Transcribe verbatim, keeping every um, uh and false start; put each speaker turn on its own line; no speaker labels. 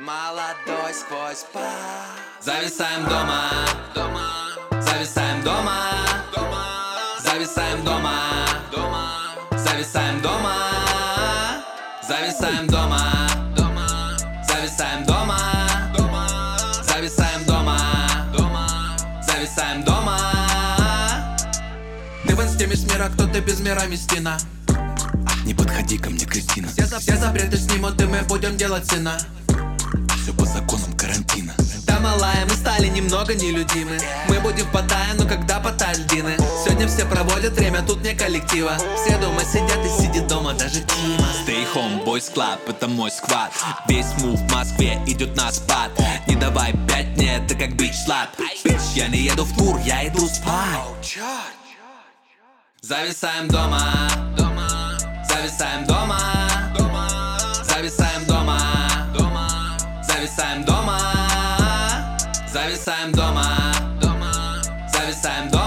Молодой сквозь пар. Зависаем дома, дома. Зависаем дома, дома. Зависаем дома, дома. Зависаем дома. Зависаем дома, дома. Зависаем дома, дома. Зависаем дома, дома. Зависаем дома. Ты в инсте мисс мира, кто-то без мира Местина.
Не подходи ко мне, Кристина.
Все, за, все запреты снимут, и мы будем делать сына.
Все по законам карантина.
Да, малая, мы стали немного нелюдимы. Мы будем в Паттайе, но когда Паттайя льдины. Сегодня все проводят время, тут не коллектива. Все дома сидят и сидит дома даже Тима.
Stay home, boys club, это мой сквад. Весь мув в Москве идет на спад. Не давай пять, нет, это как бич слад. Бич, я не еду в тур, я иду спать.
Зависаем дома, дома. Зависаем дома, дома. Зависаем дома, дома. Зависаем дома. Зависаем дома, дома. Зависаем дома.